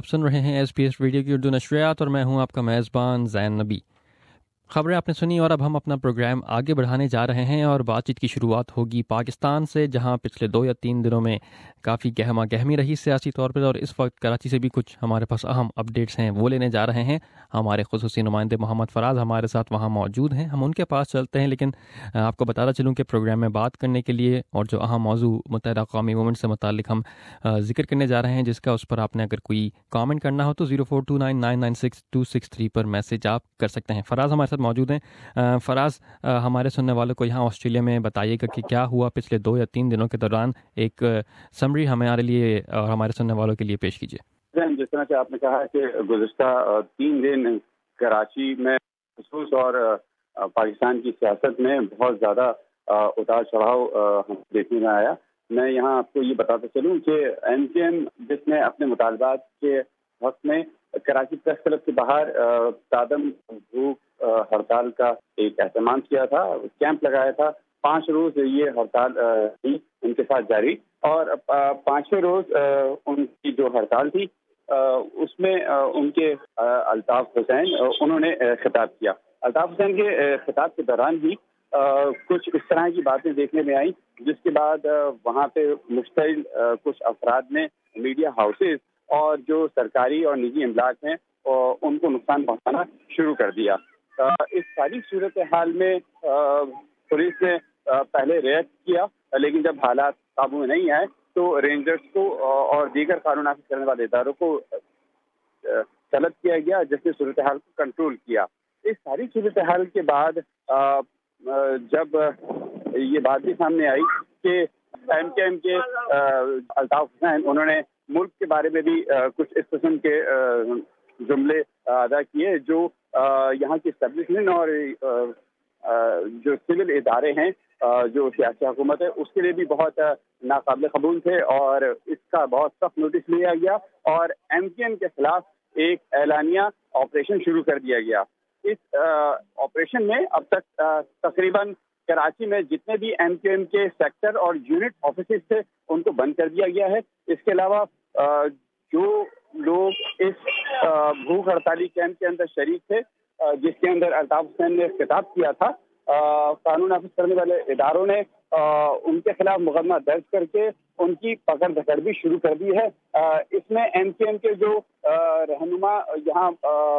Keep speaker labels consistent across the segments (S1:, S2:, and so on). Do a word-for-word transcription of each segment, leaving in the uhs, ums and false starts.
S1: سن رہے ہیں S B S radio کی اردو نشریات اور میں ہوں آپ کا میزبان زین نبی۔ خبریں آپ نے سنی اور اب ہم اپنا پروگرام آگے بڑھانے جا رہے ہیں اور بات چیت کی شروعات ہوگی پاکستان سے، جہاں پچھلے دو یا تین دنوں میں کافی گہما گہمی رہی سیاسی طور پر، اور اس وقت کراچی سے بھی کچھ ہمارے پاس اہم اپڈیٹس ہیں وہ لینے جا رہے ہیں۔ ہمارے خصوصی نمائندے محمد فراز ہمارے ساتھ وہاں موجود ہیں، ہم ان کے پاس چلتے ہیں، لیکن آپ کو بتاتا چلوں کہ پروگرام میں بات کرنے کے لیے اور جو اہم موضوع متحدہ قومی موومنٹ سے متعلق ہم ذکر کرنے جا رہے ہیں، جس کا اس پر آپ نے اگر کوئی کامنٹ کرنا ہو تو zero four two nine nine nine six two six three پر میسج آپ کر سکتے ہیں۔ فراز ہمارے ساتھ موجود ہیں۔ فراز، ہمارے سننے والوں کو یہاں آسٹریلیا میں بتائیے گا کہ کیا ہوا پچھلے دو یا تین دنوں کے دوران، ایک سمری ہمارے لیے اور ہمارے سننے والوں کے لیے پیش کیجیے۔
S2: جس طرح سے آپ نے کہا کہ گزشتہ تین دن کراچی میں خصوص اور پاکستان کی سیاست میں بہت زیادہ اتار چڑھاؤ ہم دیکھنے میں آیا۔ میں یہاں آپ کو یہ بتاتا چلوں کہ ایم کیو ایم جس نے اپنے مطالبات کے حق میں کراچی پریس کلب کے باہر تادم بھوک ہڑتال کا ایک اہتمام کیا تھا، کیمپ لگایا تھا۔ پانچ روز یہ ہڑتال تھی ان کے ساتھ جاری، اور پانچویں روز ان کی جو ہڑتال تھی اس میں ان کے الطاف حسین انہوں نے خطاب کیا۔ الطاف حسین کے خطاب کے دوران بھی کچھ اس طرح کی باتیں دیکھنے میں آئیں، جس کے بعد وہاں پہ مشتعل کچھ افراد نے میڈیا ہاؤسز اور جو سرکاری اور نجی املاک ہیں ان کو نقصان پہنچانا شروع کر دیا۔ اس ساری صورتحال میں پولیس نے پہلے ریئیکٹ کیا، لیکن جب حالات قابو میں نہیں آئے تو رینجرز کو اور دیگر قانون نافذ کرنے والے اداروں کو طلب کیا گیا، جس نے صورتحال کو کنٹرول کیا۔ اس ساری صورتحال کے بعد جب یہ بات بھی سامنے آئی کہ ایم کے ایم کے الطاف حسین انہوں نے ملک کے بارے میں بھی کچھ اس قسم کے جملے ادا کیے جو یہاں کی اسٹیبلشمنٹ اور جو سول ادارے ہیں، جو سیاسی حکومت ہے، اس کے لیے بھی بہت ناقابل قبول تھے، اور اس کا بہت سخت نوٹس لیا گیا اور ایم کیو ایم کے خلاف ایک اعلانیہ آپریشن شروع کر دیا گیا۔ اس آپریشن میں اب تک تقریباً کراچی میں جتنے بھی ایم کیو ایم کے سیکٹر اور یونٹ آفیسز تھے ان کو بند کر دیا گیا ہے۔ اس کے علاوہ جو لوگ اس بھوک ہڑتالی کیمپ کے اندر شریک تھے، جس کے اندر الطاف حسین نے خطاب کیا تھا، قانون نافذ کرنے والے اداروں نے ان کے خلاف مقدمہ درج کر کے ان کی پکڑ دھکڑ بھی شروع کر دی ہے۔ اس میں ایم کیو ایم کے جو رہنما یہاں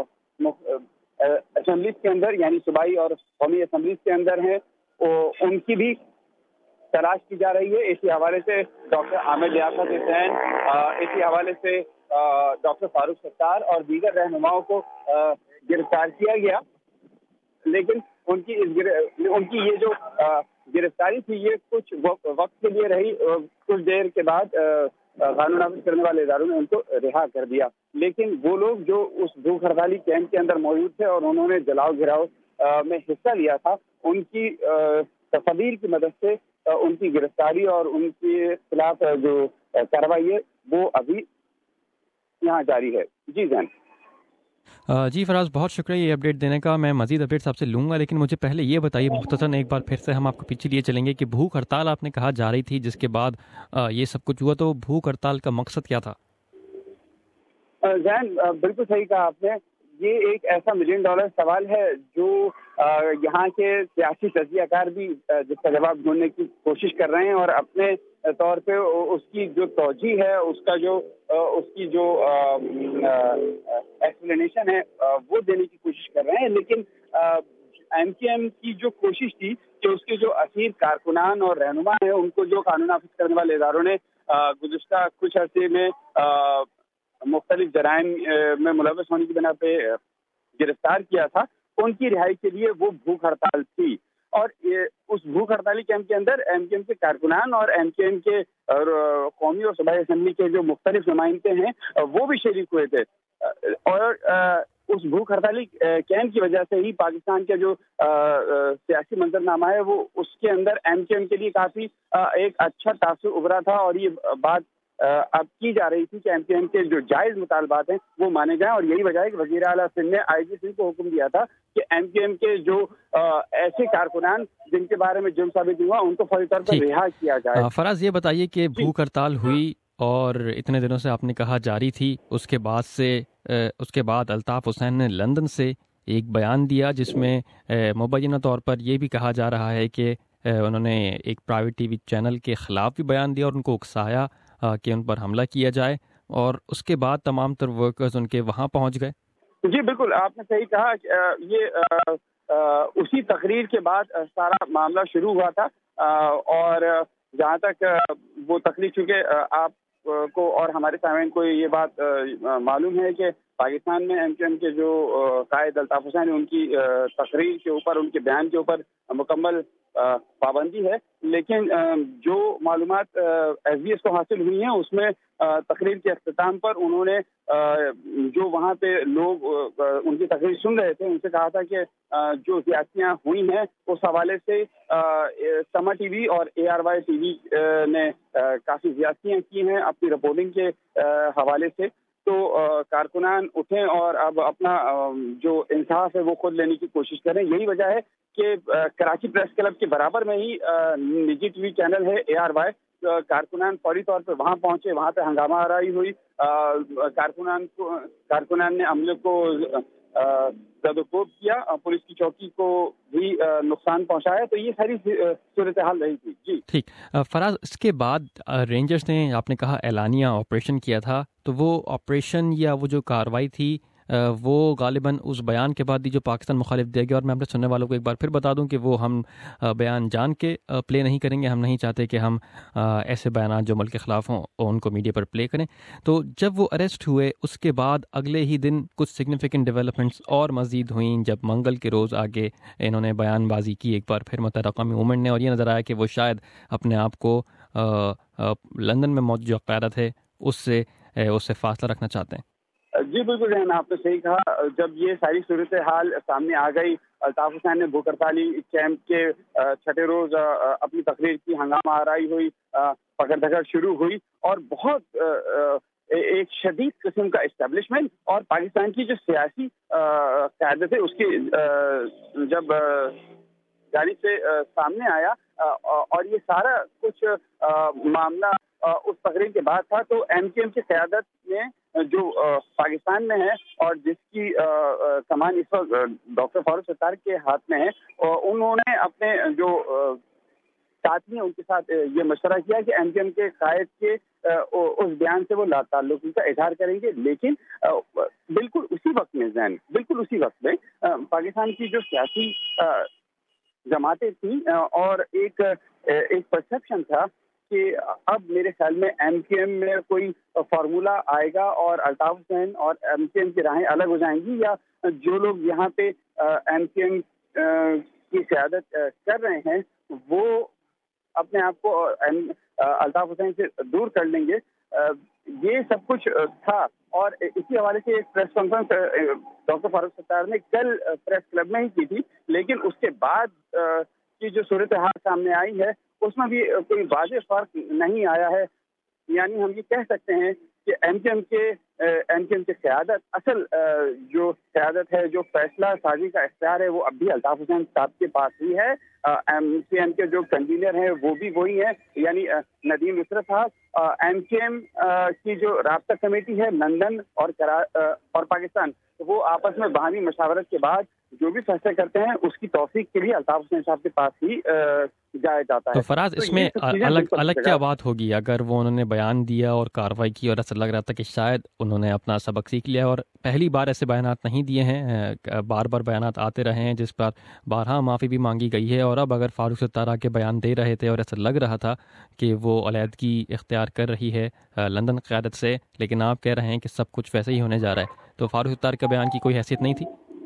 S2: اسمبلیز کے اندر، یعنی صوبائی اور قومی اسمبلیز کے اندر ہیں، ان کی بھی تلاش کی جا رہی ہے۔ اسی حوالے سے ڈاکٹر عامر لیاقت حسین، اسی حوالے سے ڈاکٹر فاروق ستار اور دیگر رہنماؤں کو گرفتار کیا گیا، لیکن ان کی ان کی یہ جو گرفتاری تھی یہ کچھ وقت کے لیے رہی، کچھ دیر کے بعد قانون نافذ کرنے والے اداروں نے ان کو رہا کر دیا۔ لیکن وہ لوگ جو اس بھوک ہڑتالی کیمپ کے اندر موجود تھے اور انہوں نے جلاؤ گھراؤ میں حصہ لیا تھا، ان کی تصاویر کی مدد سے ان کی گرفتاری اور ان کے خلاف جو کارروائی ہے وہ ابھی یہاں جاری ہے۔ جی زین۔
S1: جی فراز، بہت شکریہ یہ اپڈیٹ دینے کا۔ میں مزید اپڈیٹس آپ سے لوں گا، لیکن مجھے پہلے یہ بتائیے مختصراً ایک بار پھر سے ہم آپ کو پیچھے لیے چلیں گے کہ بھوک ہڑتال آپ نے کہا جا رہی تھی، جس کے بعد یہ سب کچھ ہوا، تو بھوک ہڑتال کا مقصد کیا تھا؟
S2: زین، بالکل صحیح کہا آپ نے۔ یہ ایک ایسا ملین ڈالر سوال ہے جو یہاں کے سیاسی تجزیہ کار بھی جس کا جواب ڈھونڈنے کی کوشش کر رہے ہیں، اور اپنے طور پہ اس کی جو توجیہ ہے، اس کا جو اس کی جو ایکسپلینیشن ہے وہ دینے کی کوشش کر رہے ہیں۔ لیکن ایم کیو ایم کی جو کوشش تھی کہ اس کے جو اسیر کارکنان اور رہنما ہیں ان کو جو قانون نافذ کرنے والے اداروں نے گزشتہ کچھ عرصے میں مختلف جرائم میں ملوث ہونے کی بنا پہ گرفتار کیا تھا، ان کی رہائی کے لیے وہ بھوک ہڑتال تھی۔ اور اس بھوک ہڑتالی کیمپ کے اندر ایم کیو ایم کے کارکنان اور ایم کیو ایم کے قومی اور صوبائی اسمبلی کے جو مختلف نمائندے ہیں وہ بھی شریک ہوئے تھے، اور اس بھوک ہڑتالی کیمپ کی وجہ سے ہی پاکستان کا جو سیاسی منظرنامہ ہے وہ اس کے اندر ایم کیو ایم کے لیے کافی ایک اچھا تاثر ابھرا تھا، اور یہ بات اب کی جا رہی تھی کہ ایم کیو ایم کے جو جائز مطالبات ہیں وہ مانے جائیں، اور یہی وجہ ہے کہ وزیر اعلیٰ سندھ نے آئی جی سندھ کو حکم دیا تھا کہ ایم کیو ایم کے جو ایسے کارکنان جن کے بارے میں جرم ثابت ہوا ان کو فوری طور پر رہا کیا جائے۔
S1: فراز، یہ بتائیے کہ بھوک ہڑتال ہوئی اور اتنے دنوں سے آپ نے کہا جاری تھی. اس کے بعد سے اس کے بعد الطاف حسین نے لندن سے ایک بیان دیا جس میں مبینہ طور پر یہ بھی کہا جا رہا ہے کہ انہوں نے ایک پرائیویٹ ٹی وی چینل کے خلاف بھی بیان دیا اور ان کو اکسایا کہ ان پر حملہ کیا جائے, اور اس کے بعد تمام تر ورکرز ان کے وہاں پہنچ گئے.
S2: جی بالکل, آپ نے صحیح کہا. یہ اسی تقریر کے بعد سارا معاملہ شروع ہوا تھا, اور جہاں تک وہ تقریر, چونکہ آپ کو اور ہمارے سامعین کو یہ بات معلوم ہے کہ پاکستان میں ایم کیو ایم کے جو قائد الطاف حسین, ان کی تقریر کے اوپر, ان کے بیان کے اوپر مکمل پابندی ہے, لیکن جو معلومات ایس بی ایس کو حاصل ہوئی ہیں اس میں تقریر کے اختتام پر انہوں نے جو وہاں پہ لوگ ان کی تقریر سن رہے تھے ان سے کہا تھا کہ جو زیادتیاں ہوئی ہیں اس حوالے سے سما ٹی وی اور A R Y T V نے کافی زیادتیاں کی ہیں اپنی رپورٹنگ کے حوالے سے. تو کارکنان اٹھیں اور اب اپنا جو انصاف ہے وہ خود لینے کی کوشش کریں. یہی وجہ ہے کہ کراچی پریس کلب کے برابر میں ہی نجی ٹی وی چینل ہے اے آر وائی, کارکنان فوری طور پہ وہاں پہنچے, وہاں پہ ہنگامہ آرائی ہوئی, کارکنان کو کارکنان نے عملے کو زد و کوب کیا, پولیس کی چوکی کو بھی نقصان پہنچایا. تو یہ ساری صورتحال رہی تھی. جی
S1: ٹھیک. فراز, اس کے بعد رینجرز نے, آپ نے کہا اعلانیہ آپریشن کیا تھا, تو وہ آپریشن یا وہ جو کارروائی تھی وہ غالباً اس بیان کے بعد دی جو پاکستان مخالف دے گا. اور میں اپنے سننے والوں کو ایک بار پھر بتا دوں کہ وہ ہم بیان جان کے پلے نہیں کریں گے. ہم نہیں چاہتے کہ ہم ایسے بیانات جو ملک کے خلاف ہوں ان کو میڈیا پر پلے کریں. تو جب وہ اریسٹ ہوئے اس کے بعد اگلے ہی دن کچھ سگنیفیکنٹ ڈیولپمنٹس اور مزید ہوئیں, جب منگل کے روز آگے انہوں نے بیان بازی کی ایک بار پھر متحدہ اقوام مومنٹ نے, اور یہ نظر آیا کہ وہ شاید اپنے آپ کو لندن میں موجود جو قیادت ہے اس سے اس سے فاصلہ رکھنا چاہتے ہیں.
S2: جی بالکل رحم, آپ نے صحیح کہا. جب یہ ساری صورتحال سامنے آ گئی, الطاف حسین نے بھوک ہڑتالی کیمپ کے چھٹے روز اپنی تقریر کی, ہنگامہ آرائی ہوئی, پکڑ دھکڑ شروع ہوئی, اور بہت ایک شدید قسم کا اسٹیبلشمنٹ اور پاکستان کی جو سیاسی قیادت ہے اس کی جب جانب سے سامنے آیا, اور یہ سارا کچھ معاملہ اس تقریر کے بعد تھا. تو ایم کیو ایم کی قیادت نے جو پاکستان میں ہے اور جس کی کمان اس وقت ڈاکٹر فاروق ستار کے ہاتھ میں ہے, انہوں نے اپنے جو ساتھی ہیں ان کے ساتھ یہ مشورہ کیا کہ ایم کیو ایم کے قائد کے اس بیان سے وہ لا تعلقی کا اظہار کریں گے. لیکن بالکل اسی وقت میں زین بالکل اسی وقت میں پاکستان کی جو سیاسی جماعتیں تھیں اور ایک ایک پرسیپشن تھا کہ اب میرے خیال میں ایم کیو ایم میں کوئی فارمولا آئے گا اور الطاف حسین اور ایم کیو ایم کی راہیں الگ ہو جائیں گی, یا جو لوگ یہاں پہ ایم کیو ایم کی قیادت کر رہے ہیں وہ اپنے آپ کو الطاف حسین سے دور کر لیں گے. یہ سب کچھ تھا, اور اسی حوالے سے ایک press conference doctor Farooq Sattar نے کل پریس کلب میں ہی کی تھی. لیکن اس کے بعد کی جو صورتحال سامنے آئی ہے اس میں بھی کوئی واضح فرق نہیں آیا ہے. یعنی ہم یہ کہہ سکتے ہیں کہ ایم کیو ایم کے ایم کیو ایم کی قیادت, اصل جو قیادت ہے, جو فیصلہ سازی کا اختیار ہے, وہ اب بھی الطاف حسین صاحب کے پاس ہی ہے. ایم کیو ایم کے جو کنوینر ہیں وہ بھی وہی ہیں, یعنی ندیم نصرت صاحب. ایم کیو ایم کی جو رابطہ کمیٹی ہے لندن اور اور پاکستان, وہ آپس میں باہمی مشاورت کے بعد جو بھی فیصلے کرتے ہیں اس کی توثیق کے لیے الطاف حسین صاحب کے پاس ہی جایا جاتا ہے.
S1: تو فراز, اس میں الگ الگ کیا بات ہوگی اگر وہ انہوں نے بیان دیا اور کارروائی کی اور ایسا لگ رہا تھا کہ شاید انہوں نے اپنا سبق سیکھ لیا اور پہلی بار ایسے بیانات نہیں دیے ہیں, بار بار بیانات آتے رہے ہیں جس پر بارہا معافی بھی مانگی گئی ہے, اور اب اگر فاروق ستارہ کے بیان دے رہے تھے اور ایسا لگ رہا تھا کہ وہ علیحدگی اختیار کر رہی ہے لندن قیادت سے, لیکن آپ کہہ رہے ہیں کہ سب کچھ ویسے ہی ہونے جا رہا ہے, تو فاروق ستار کے بیان کی کوئی حیثیت نہیں تھی؟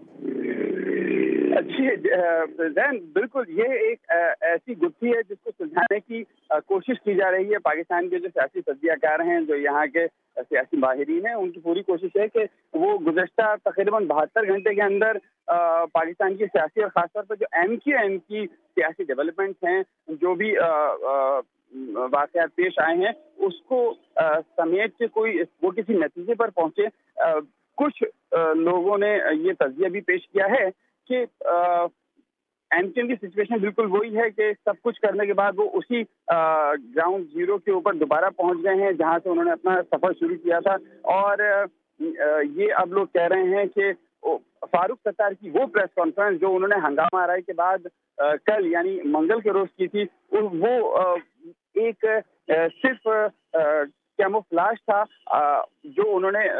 S2: جی زین, بالکل یہ ایک ایسی گتھی ہے جس کو سلجھانے کی کوشش کی جا رہی ہے. پاکستان کے جو سیاسی تجزیہ کار ہیں, جو یہاں کے سیاسی ماہرین ہیں, ان کی پوری کوشش ہے کہ وہ گزشتہ تقریباً بہتر گھنٹے کے اندر پاکستان کی سیاسی اور خاص طور پر جو ایم کیو ایم کی سیاسی ڈیولپمنٹس ہیں, جو بھی واقعات پیش آئے ہیں, اس کو سمیٹ کے کوئی وہ کسی نتیجے پر پہنچے. کچھ لوگوں نے یہ تجزیہ بھی پیش کیا ہے کہ ایم کیو ایم کی سچویشن بالکل وہی ہے کہ سب کچھ کرنے کے بعد وہ اسی گراؤنڈ زیرو کے اوپر دوبارہ پہنچ گئے ہیں جہاں سے انہوں نے اپنا سفر شروع کیا تھا. اور یہ اب لوگ کہہ رہے ہیں کہ فاروق ستار کی وہ پریس کانفرنس جو انہوں نے ہنگامہ آرائی کے بعد کل یعنی منگل کے روز کی تھی وہ ایک صرف کیموفلاج تھا جو انہوں نے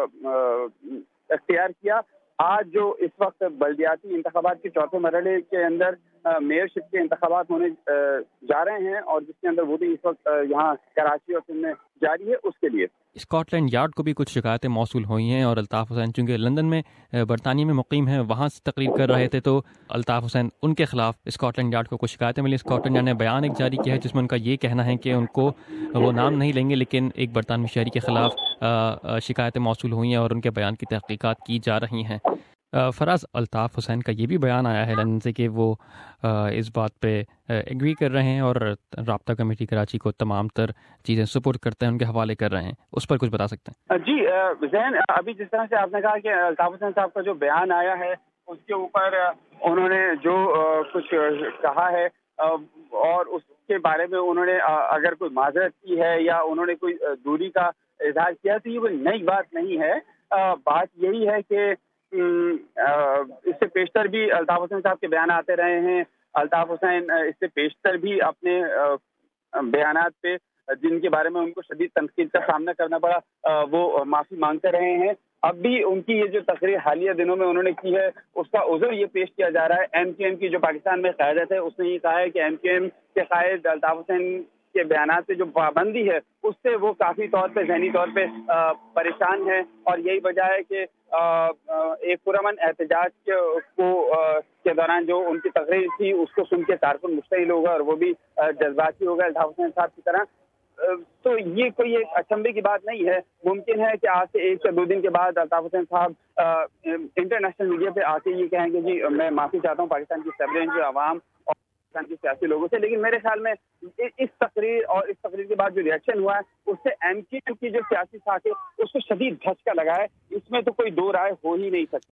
S2: اختیار کیا. آج جو اس وقت بلدیاتی انتخابات کے چوتھے مرحلے کے اندر میئر شپ کے انتخابات ہونے جا رہے ہیں اور جس کے اندر ووٹنگ اس وقت یہاں کراچی اور سندھ میں جاری ہے اس کے لیے
S1: اسکاٹ لینڈ یارڈ کو بھی کچھ شکایتیں موصول ہوئی ہیں اور الطاف حسین چونکہ لندن میں برطانیہ میں مقیم ہیں وہاں سے تقریر کر رہے تھے تو الطاف حسین ان کے خلاف اسکاٹ لینڈ یارڈ کو کچھ شکایتیں ملی. اسکاٹ لینڈ یارڈ نے بیان ایک جاری کیا ہے جس میں ان کا یہ کہنا ہے کہ ان کو وہ نام نہیں لیں گے لیکن ایک برطانوی شہری کے خلاف شکایتیں موصول ہوئی ہیں اور ان کے بیان کی تحقیقات کی جا رہی ہیں. فراز، الطاف حسین کا یہ بھی بیان آیا ہے لندن سے کہ وہ اس بات پہ ایگری کر رہے ہیں اور رابطہ کمیٹی کراچی کو تمام تر چیزیں سپورٹ کرتے ہیں ان کے حوالے کر رہے ہیں. اس پر کچھ بتا سکتے ہیں؟
S2: جی ذہن، ابھی جس طرح سے آپ نے کہا کہ الطاف حسین صاحب کا جو بیان آیا ہے اس کے اوپر انہوں نے جو کچھ کہا ہے اور اس کے بارے میں انہوں نے اگر کوئی معذرت کی ہے یا انہوں نے کوئی دوری کا اظہار کیا تو یہ کوئی نئی بات نہیں ہے. بات یہی ہے کہ اس سے پیشتر بھی الطاف حسین صاحب کے بیان آتے رہے ہیں. الطاف حسین اس سے پیشتر بھی اپنے بیانات پہ جن کے بارے میں ان کو شدید تنقید کا سامنا کرنا پڑا وہ معافی مانگتے رہے ہیں. اب بھی ان کی یہ جو تقریر حالیہ دنوں میں انہوں نے کی ہے اس کا عذر یہ پیش کیا جا رہا ہے. ایم کیو ایم کی جو پاکستان میں قیادت ہے اس نے یہ کہا ہے کہ ایم کیو ایم کے قائد الطاف حسین کے بیانات سے جو پابندی ہے اس سے وہ کافی طور پہ ذہنی طور پہ پریشان ہے اور یہی وجہ ہے کہ ایک پرامن احتجاج کو کے دوران جو ان کی تقریر تھی اس کو سن کے کارکن مشتعل ہوگا اور وہ بھی جذباتی ہوگا الطاف حسین صاحب کی طرح. تو یہ کوئی ایک اچنبھے کی بات نہیں ہے. ممکن ہے کہ آج سے ایک سے دو دن کے بعد الطاف حسین صاحب انٹرنیشنل میڈیا پہ آ کے یہ کہیں گے جی میں معافی چاہتا ہوں پاکستان کی سیبرین جو عوام اور پاکستان کے سیاسی لوگوں سے. لیکن میرے خیال میں اس تقریر اور اس تقریر کے بعد جو ریئیکشن ہوا ہے اس سے ایم کیو ایم کی جو سیاسی ساکھ ہے اس کو شدید دھچکا لگا ہے. اس میں تو کوئی دو رائے ہو ہی نہیں سکتی.